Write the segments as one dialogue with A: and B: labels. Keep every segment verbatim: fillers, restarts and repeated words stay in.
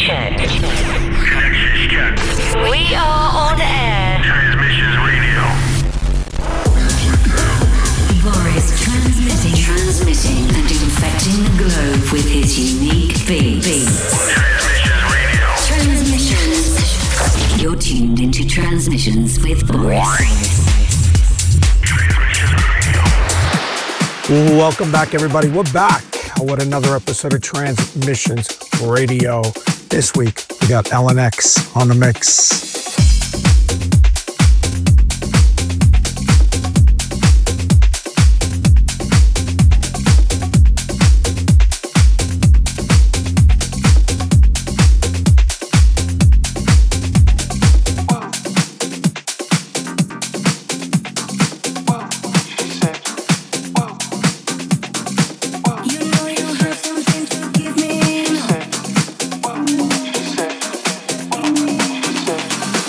A: check.
B: Connections check.
A: We are on air.
B: Transmissions radio.
C: Boris transmitting, transmitting and infecting the globe with his unique beats.
B: Transmissions radio.
C: Transmissions. You're tuned into Transmissions with Boris.
B: Transmissions radio.
D: Welcome back, everybody. We're back with another episode of Transmissions Radio. This week, we got L N X on the mix.
E: She said,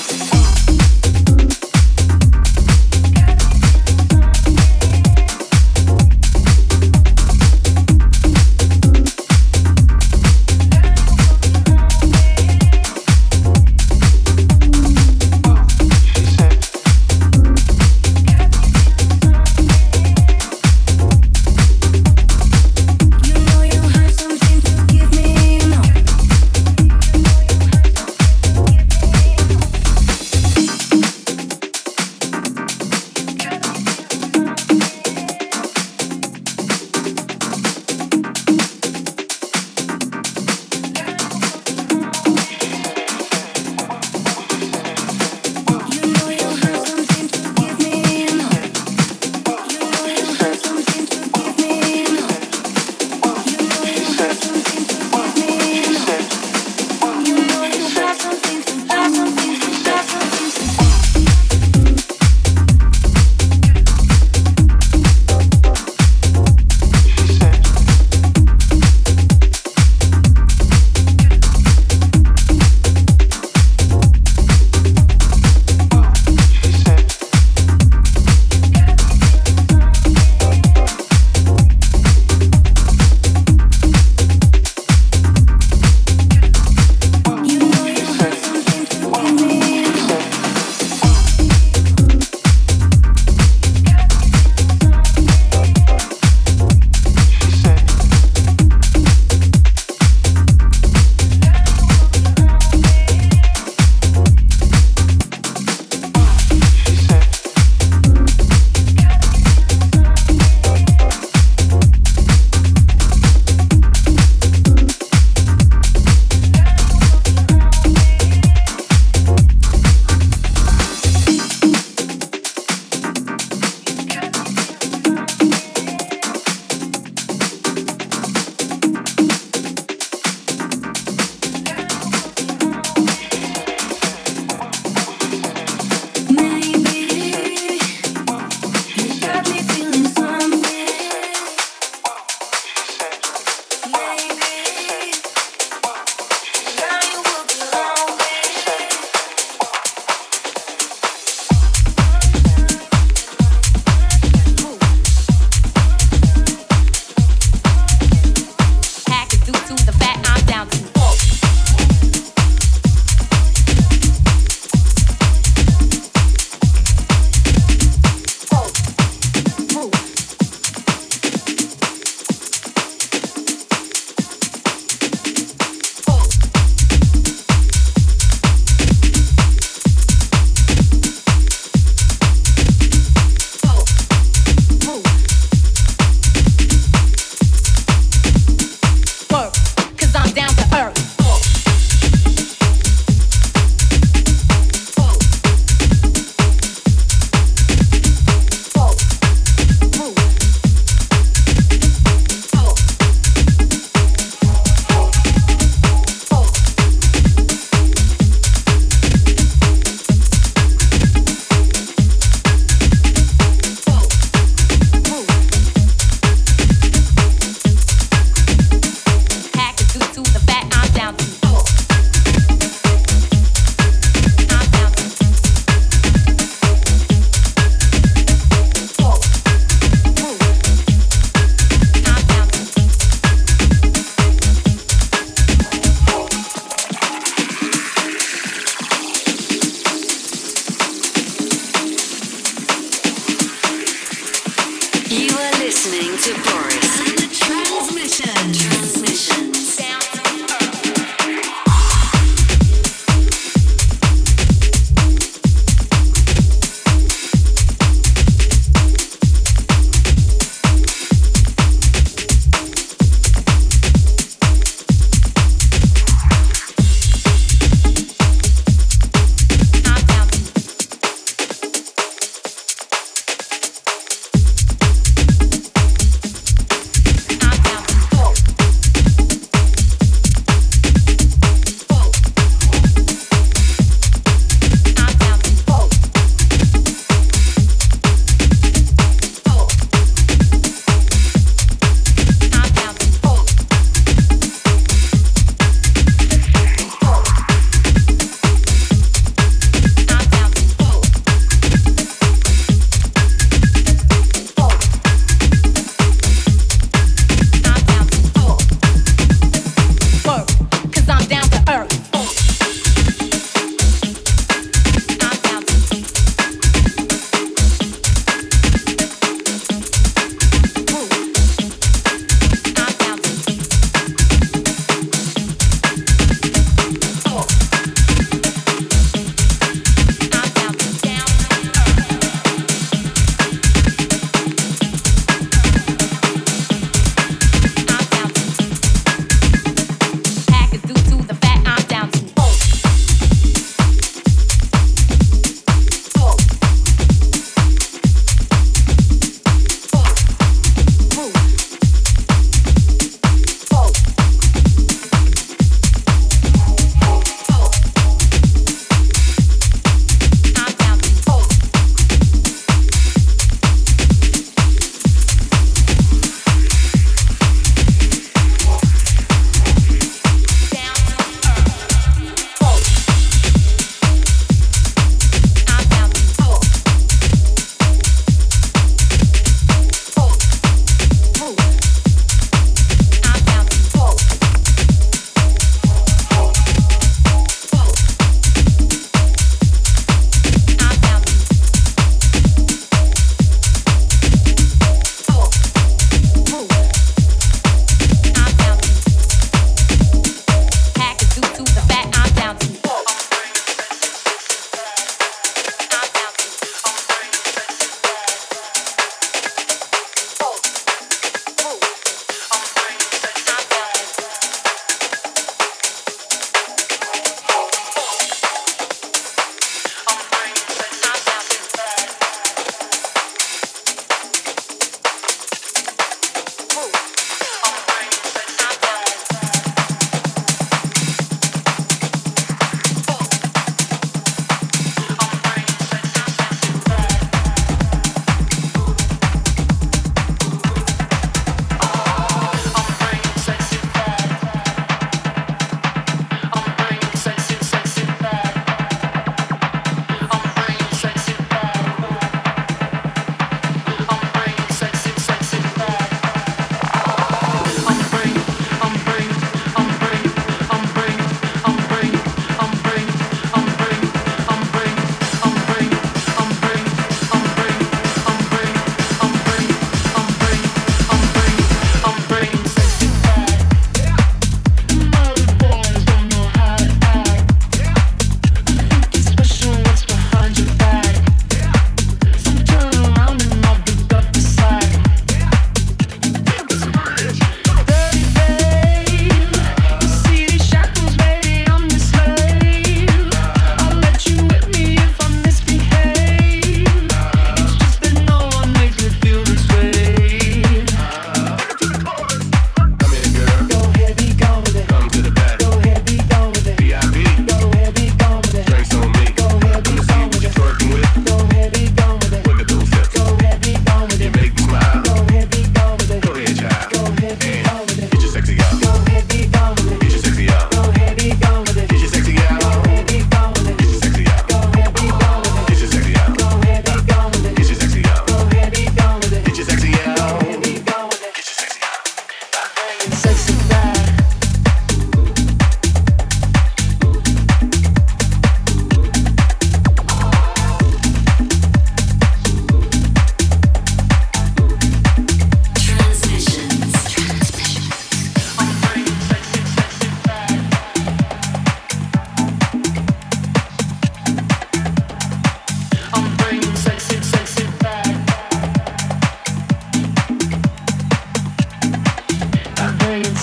E: Down.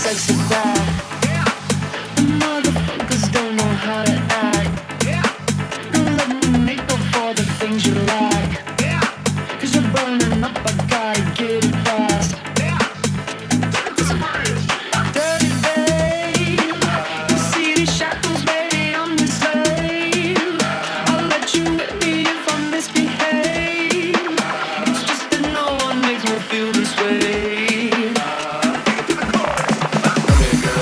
E: takes it back. The motherfuckers don't know how to act. Don't let me make up for the things you lack. Cause you're burning up, I gotta get it fast. Dirty babe, you see these shackles, baby, I'm the slave. I'll let you hit me if I misbehave. It's just that no one makes me feel this way.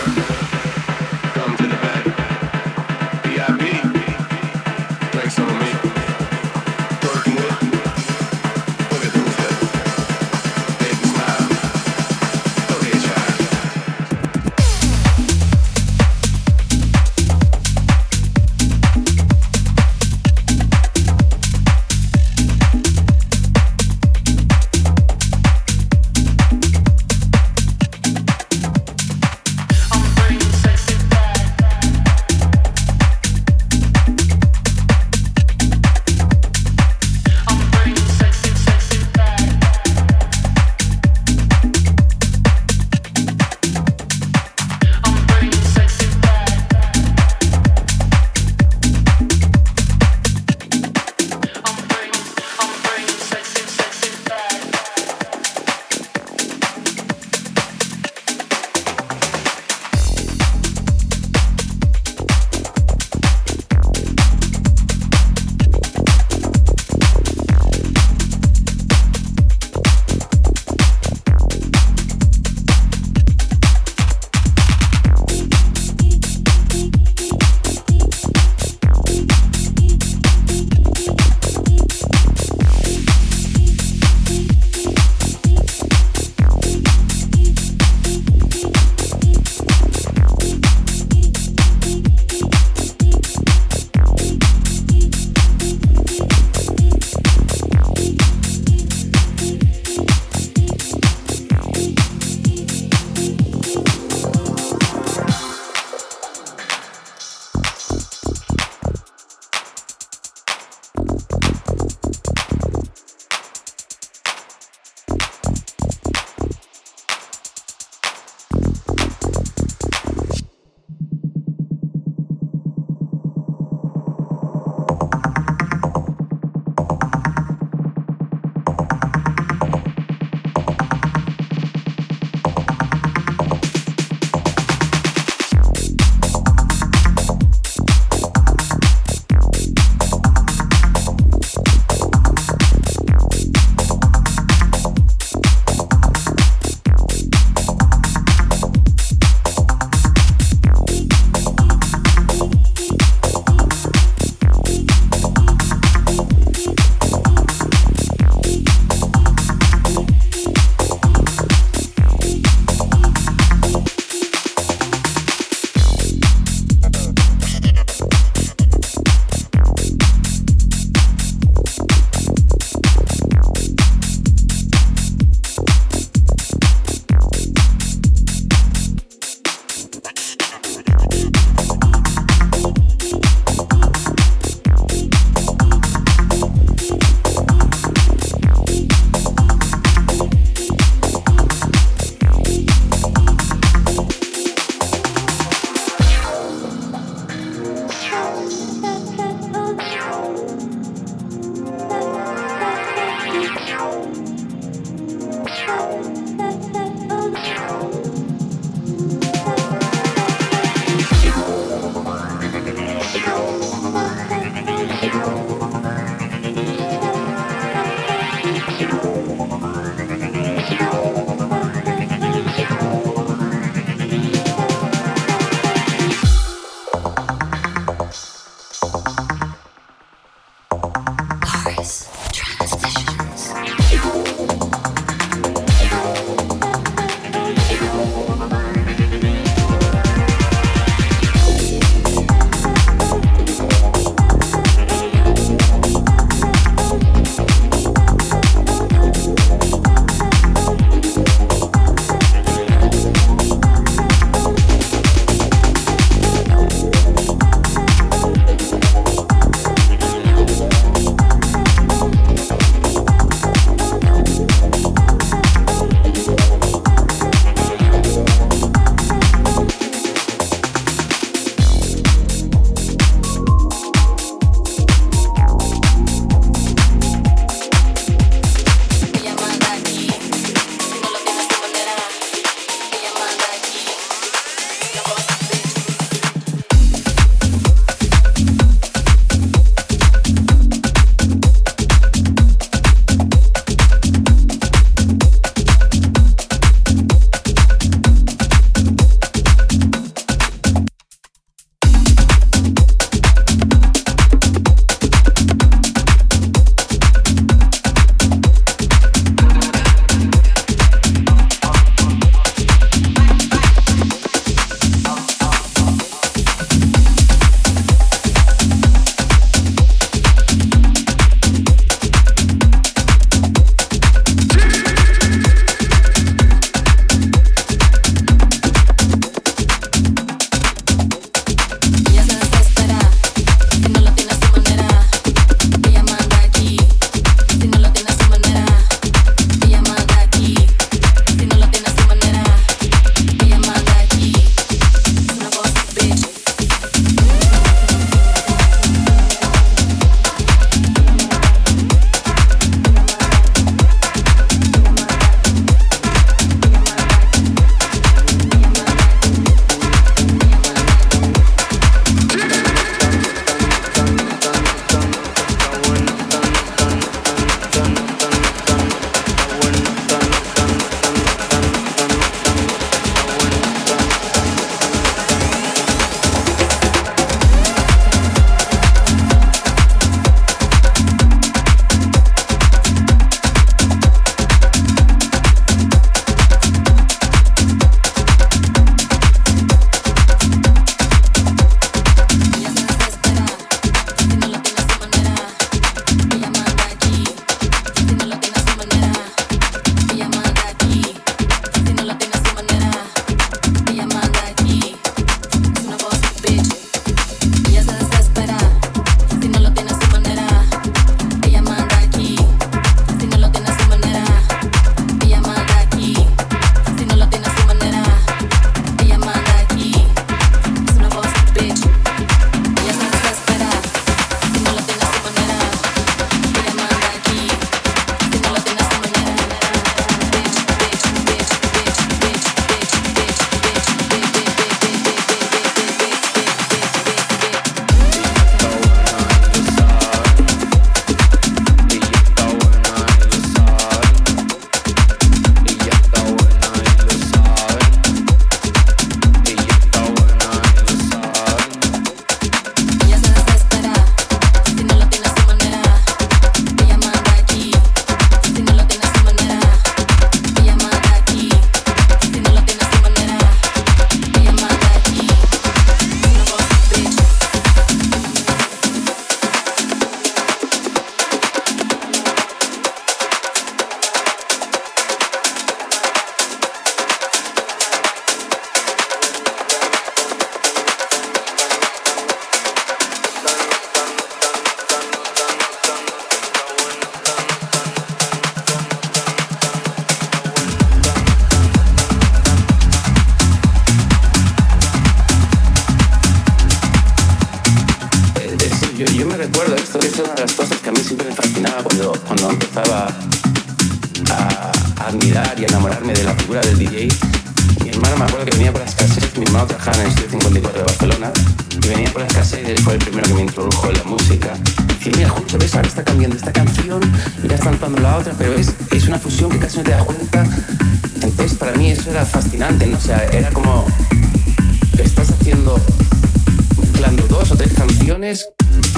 F: yo me recuerdo, esto es una de las cosas que a mí siempre me fascinaba cuando, cuando empezaba a, a admirar y a enamorarme de la figura del D J. Mi hermano, me acuerdo que venía por las cassettes, mi hermano trabajaba en el Estudio cincuenta y cuatro de Barcelona, y venía por las cassettes, él fue el primero que me introdujo en la música. Y mira, escucha, ves, ahora está cambiando esta canción y ya está cantando la otra, pero es, es una fusión que casi no te das cuenta. Entonces, para mí eso era fascinante, ¿no? O sea, era como, estás haciendo, mezclando dos o tres canciones.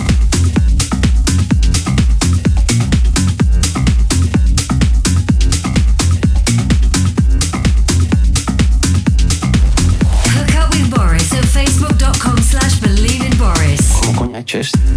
C: Facebook.com slash believe in Boris.
F: ¿Cómo coño ha hecho esto?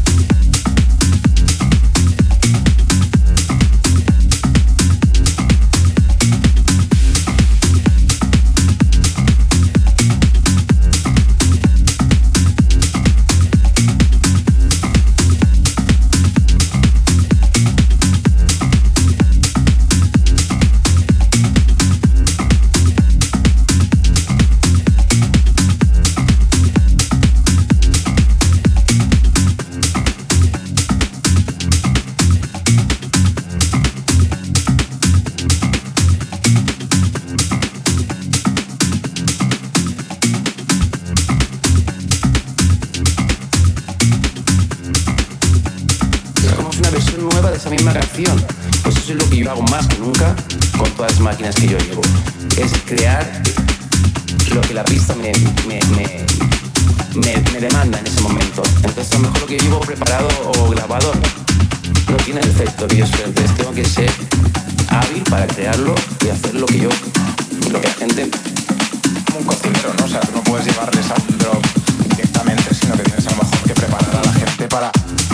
F: Pues eso es lo que yo hago más que nunca con todas las máquinas que yo llevo. Es crear lo que la pista me, me, me, me, me demanda en ese momento. Entonces a lo mejor lo que yo llevo preparado o grabado no, no tiene el efecto que yo espero. Entonces tengo que ser hábil para crearlo y hacer lo que yo, lo que la gente...
G: Como un cocinero, ¿no? O sea, tú no puedes llevarles a un drop directamente, sino que tienes a lo mejor que preparar a la gente para...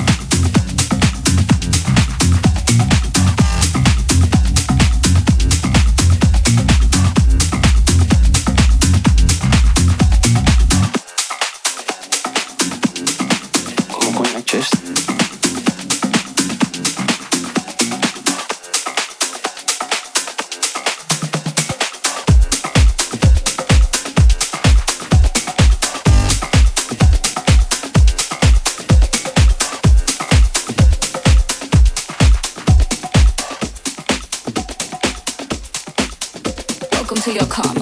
H: To your karma.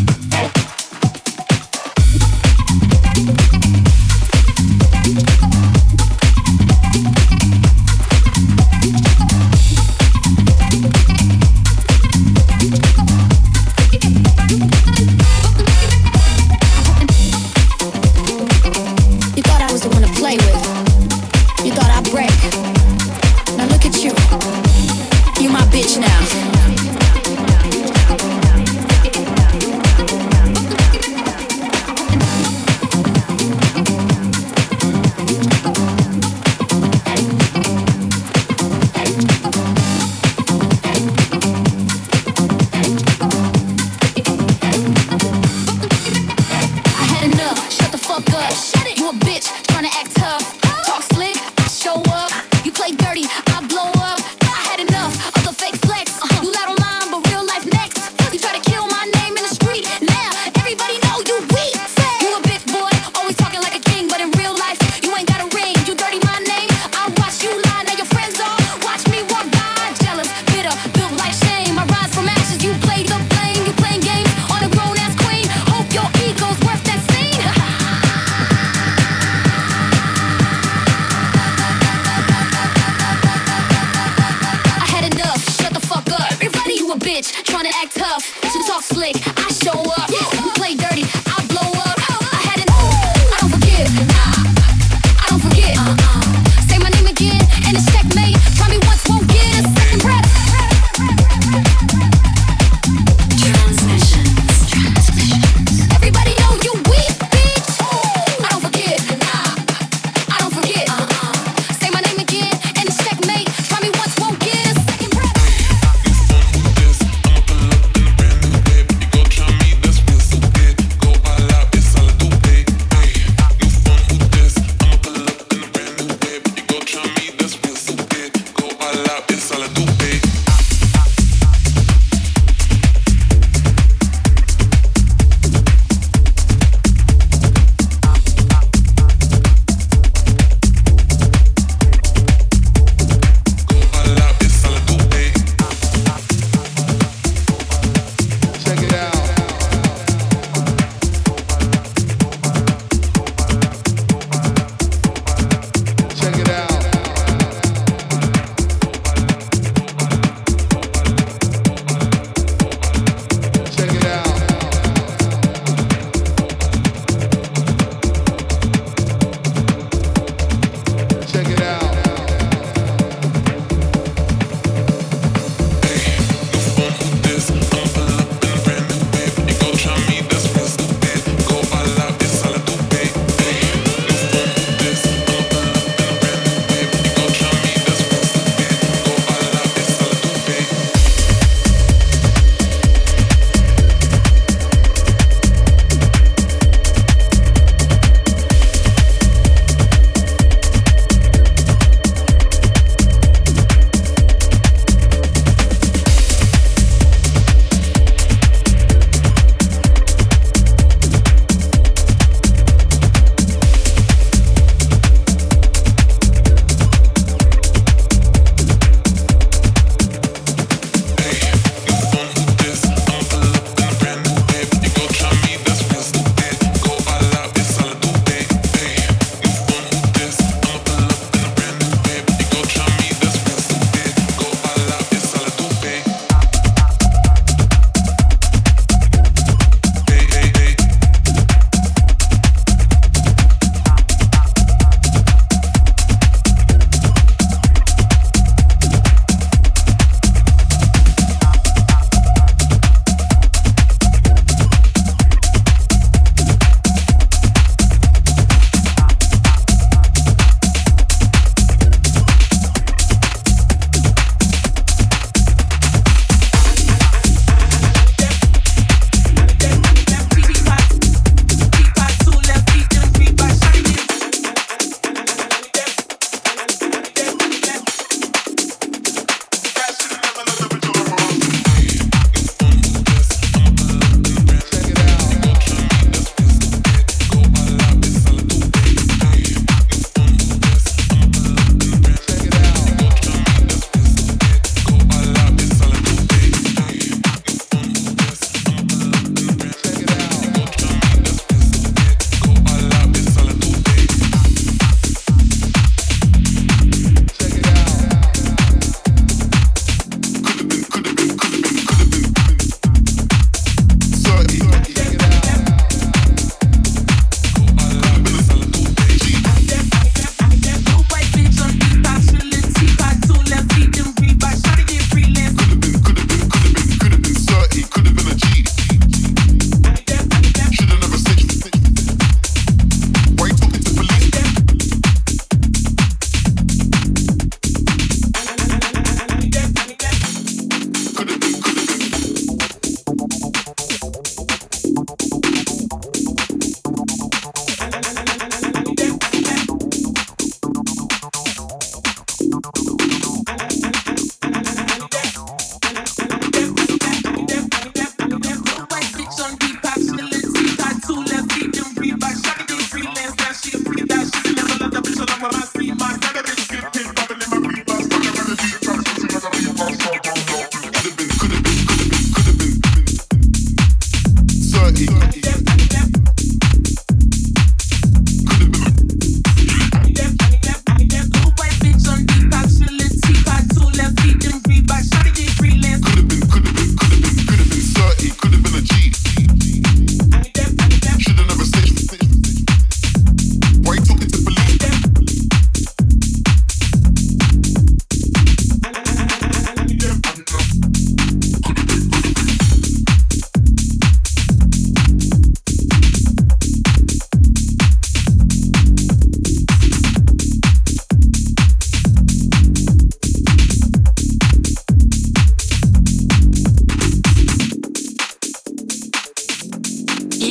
E: We'll be right back.
H: tryna act tough, to talk slick, I show up. You play dirty, I blow up. I had an I don't forgive, nah, I don't forget. Uh-uh. Say my name again, and it's checkmate. Try me once, won't get a second breath.
C: Transmissions. Transmissions.
H: Everybody know you weak, bitch. I don't forget, nah, I don't forget. Uh-uh. Say my name again, and it's checkmate. Try me once, won't get a second breath.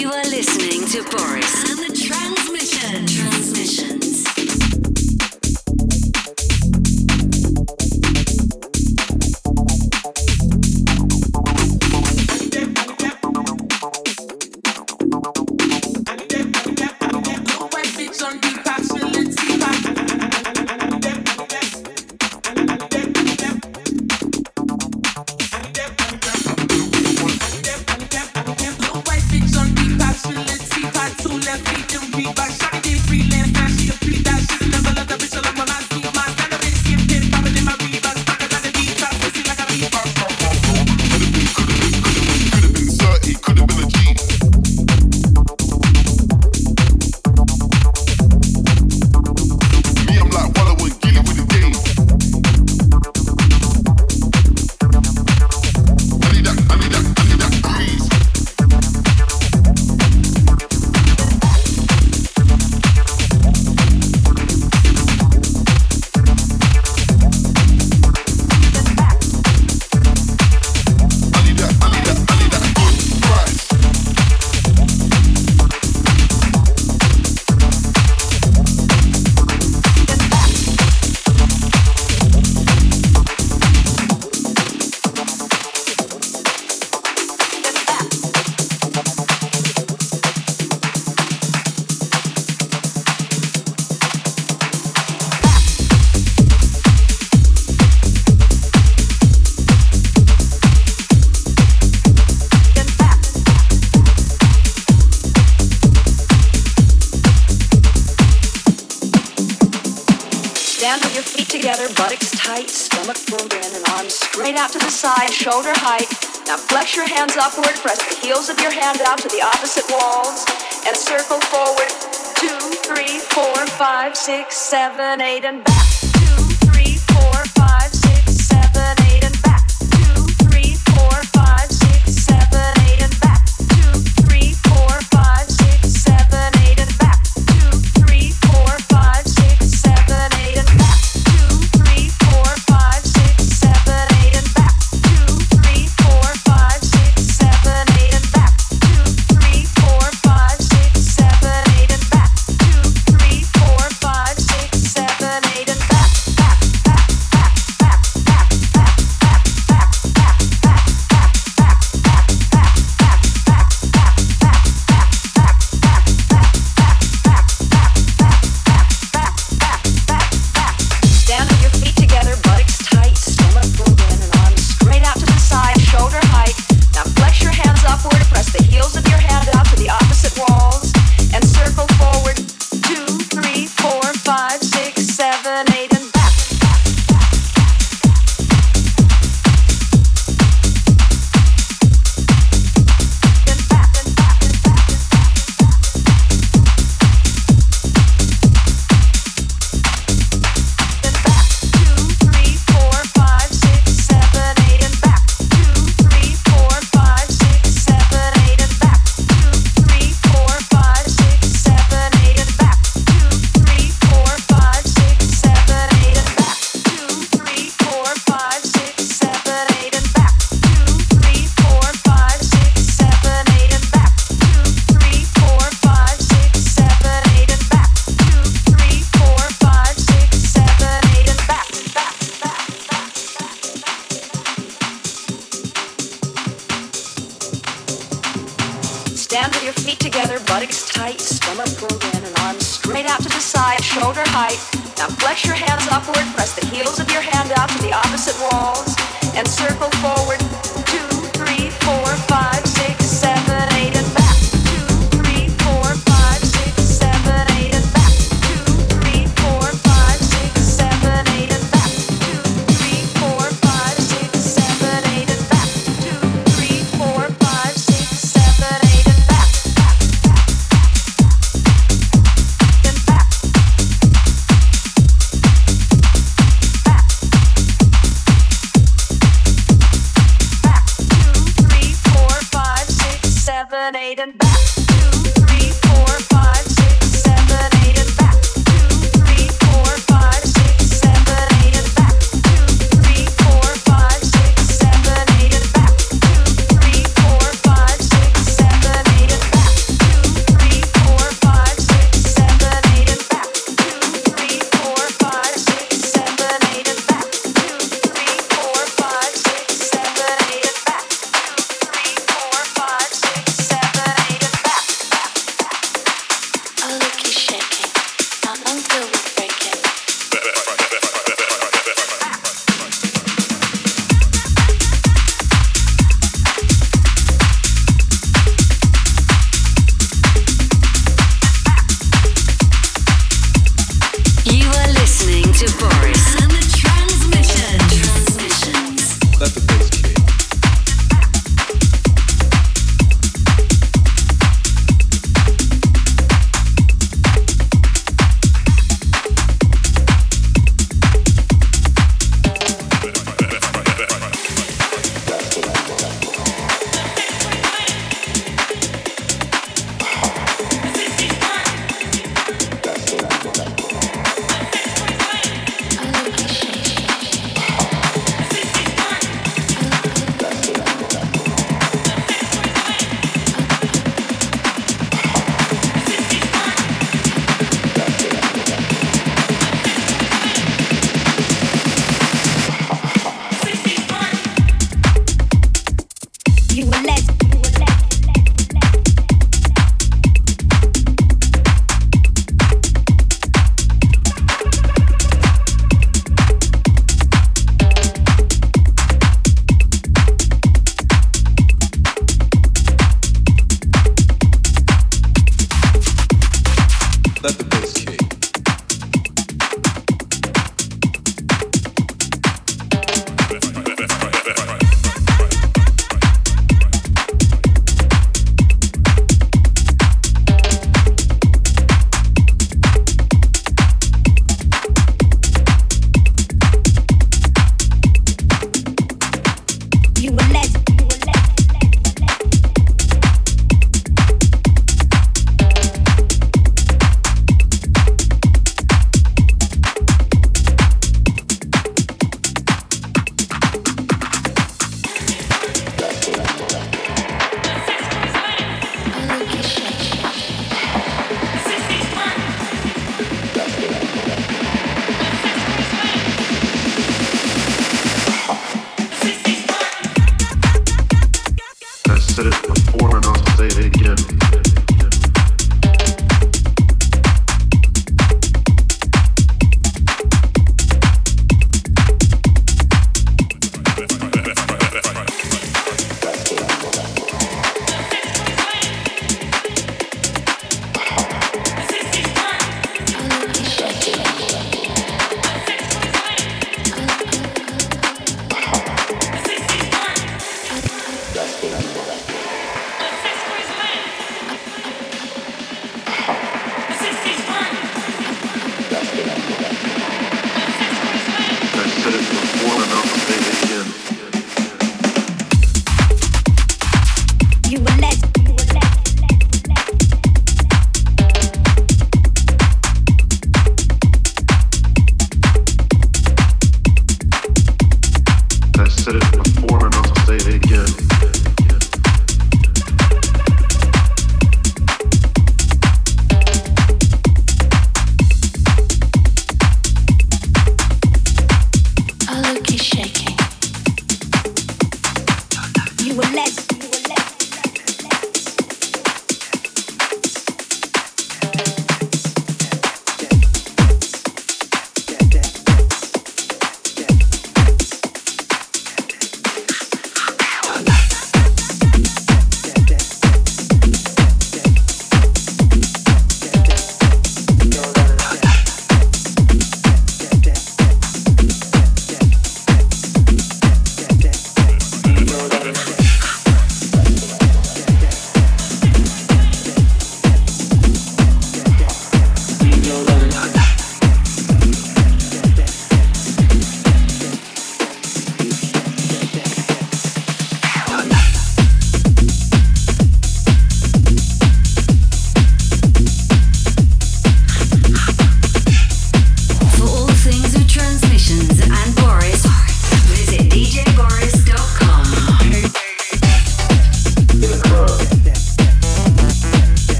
C: You are listening to Boris and the Transmission. Transmissions.
I: Shoulder height. Now flex your hands upward, press the heels of your hand out to the opposite walls, and circle forward. Two, three, four, five, six, seven, eight, and back. Two, three, four, five, six, seven, eight, and back. Two, three, four, five, six, seven, eight, and back. Two, three, four, five, six, seven, eight, and back. Two, three, four, five, six, seven, eight, and back. Two, three, four, five, six, seven, eight, and back. Stand with your feet together, buttocks tight, stomach pulled in and arms straight out to the side, shoulder height. Now flex your hands upward, press the heels of your hand out to the opposite walls, and circle forward. Two, three, four, five, six, seven, eight, and back. Two, three, four, five, six, seven, eight, and back. Two, three, four, five, six, seven, eight, and back. Two, three, four, five, six, seven, eight, and back. Two, three, four, five, six, seven, eight, and back. Four, five.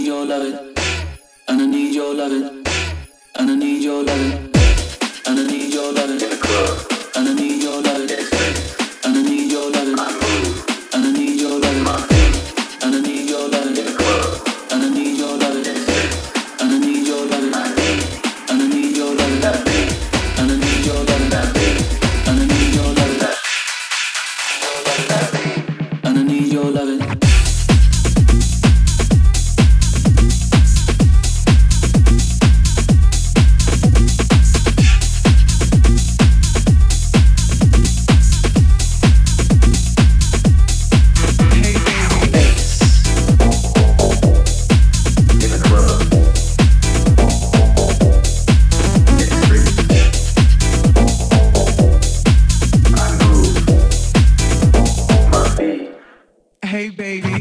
J: need your loving, and I need your loving, and I need your loving, and I need your loving in the club, and I need your loving in the streets, and I need your loving, and I need your loving, and I need your loving in the club, and I need your loving in the streets, and I need your loving, and I need your loving, and I need your loving, and I need your loving, and I need your loving.
E: Hey baby.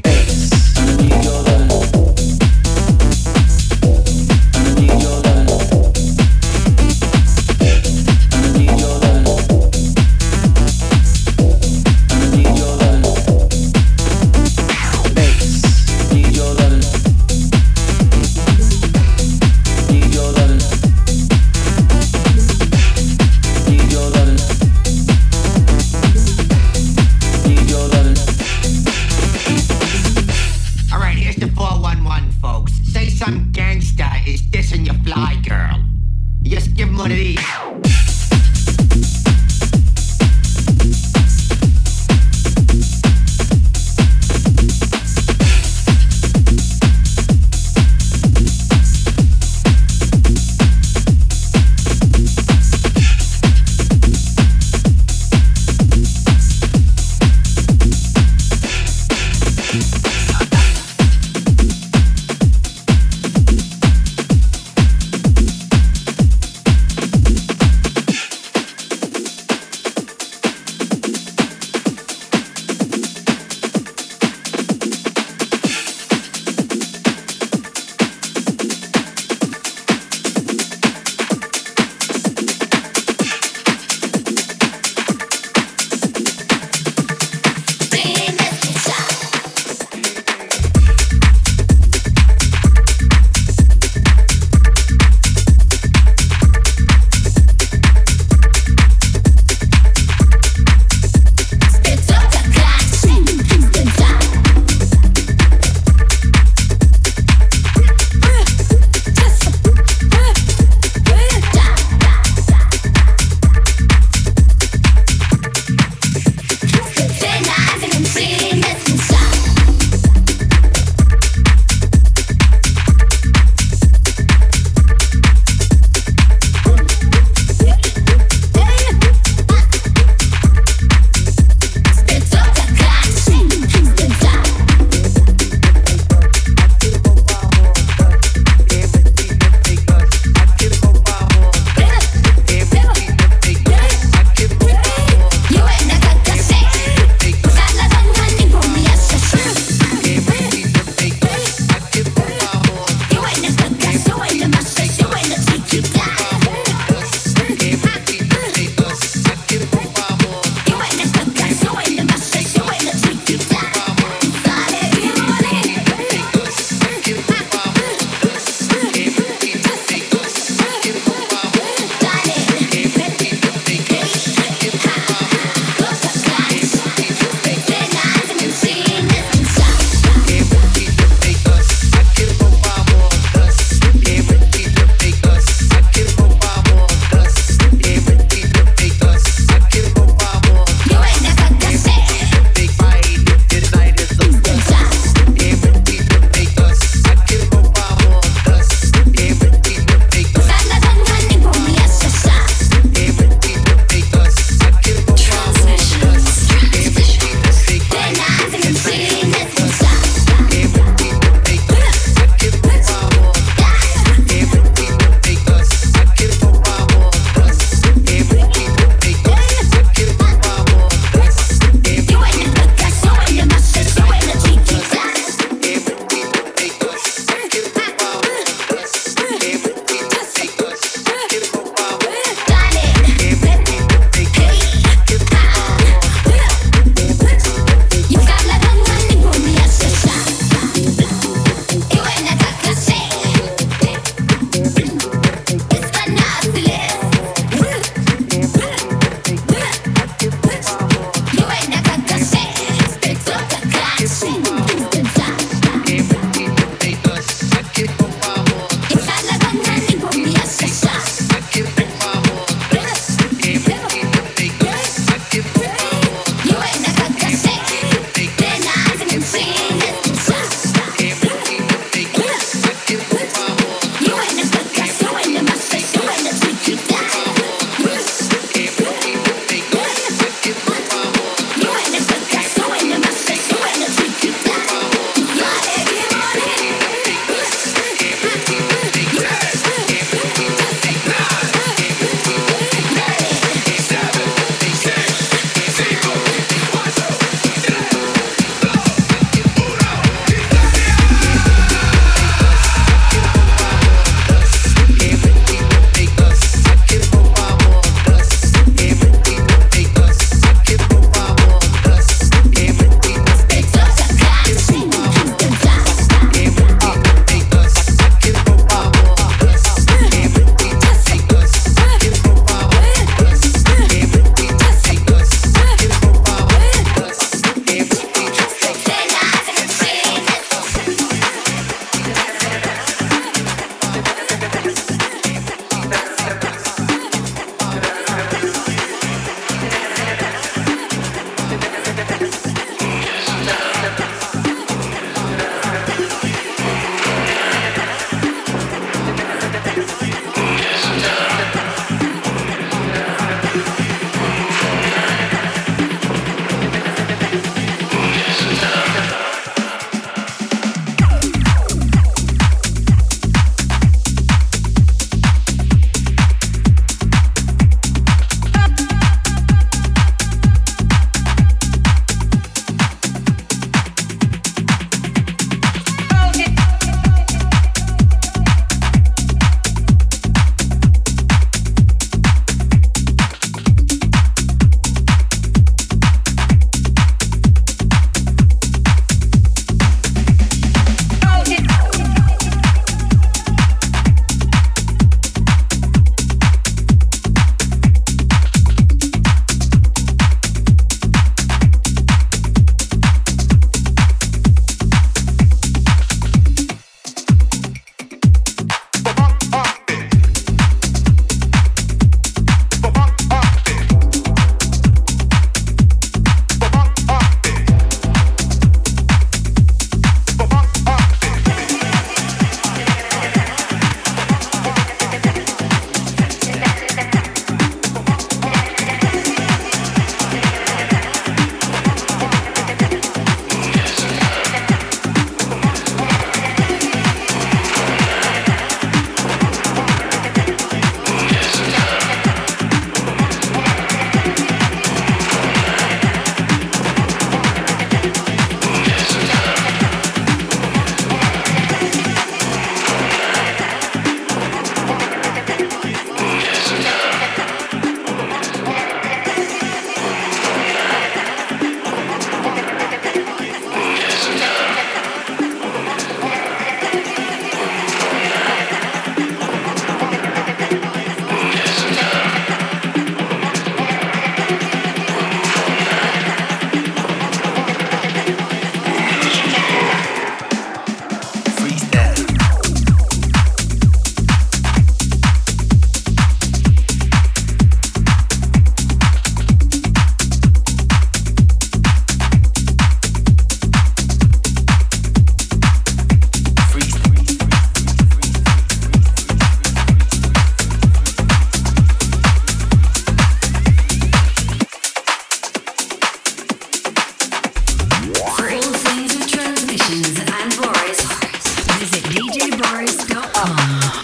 C: Tavares dot com.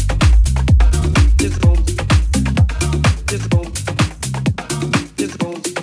E: It's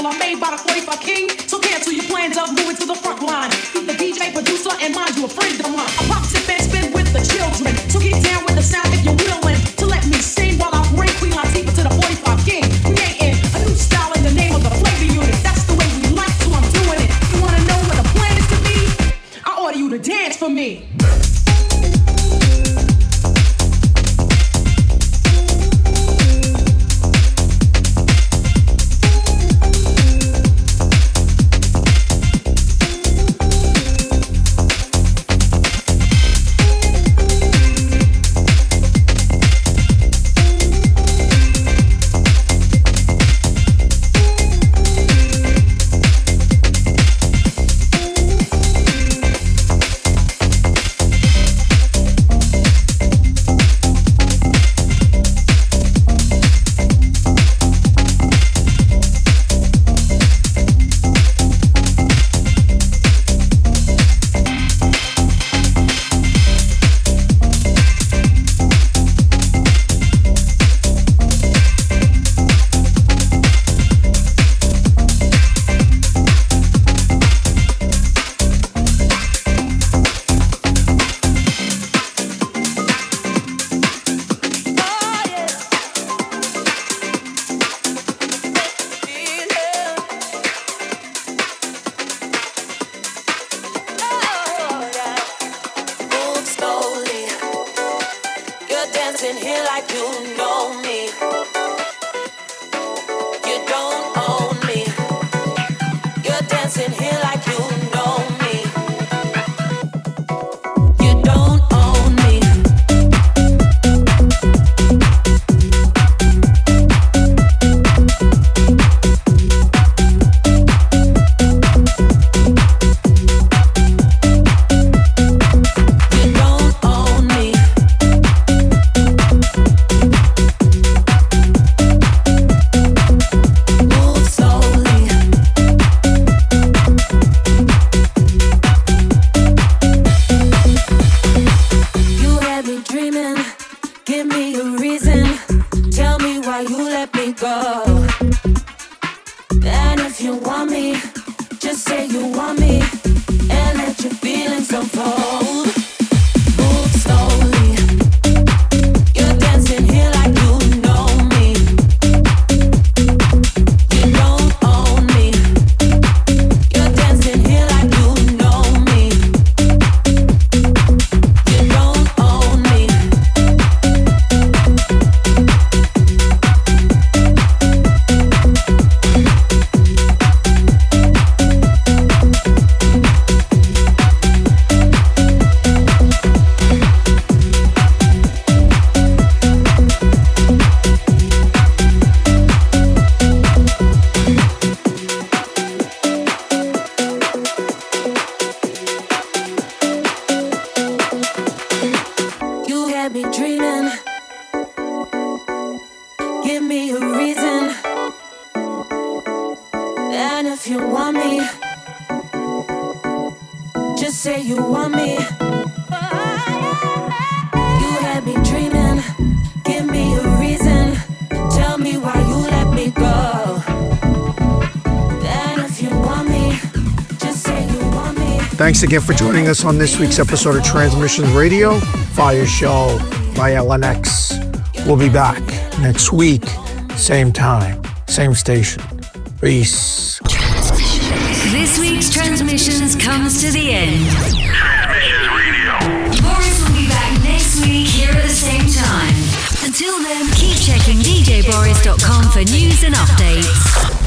K: original. I'm made by the forty-five King, so cancel your plans of moving to the front line. He's the D J, producer, and mind you, a friend of mine. I pop, sip, and spin with the children. So get down with the sound if you're willing to let me sing while I bring Queen Latifah to the forty-five King. Creating a new style in the name of the flavor unit. That's the way we like, so I'm doing it. You wanna know what the plan is to be? I order you to dance for me.
D: Thanks again for joining us on this week's episode of Transmissions Radio, Fire Show by L N X. We'll be back next week, same time, same station. Peace.
C: This week's Transmissions comes to the end.
B: Transmissions Radio.
C: Boris will be back next week here at the same time. Until then, keep checking d j boris dot com for news and updates.